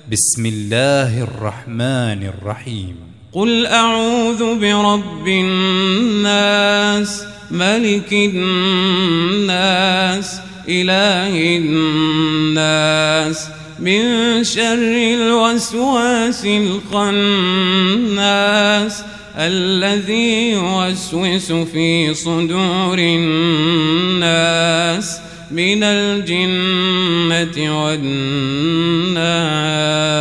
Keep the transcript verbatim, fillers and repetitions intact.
بسم الله الرحمن الرحيم. قل أعوذ برب الناس ملك الناس إله الناس من شر الوسواس الخناس الذي يوسوس في صدور الناس من الجنة والناس.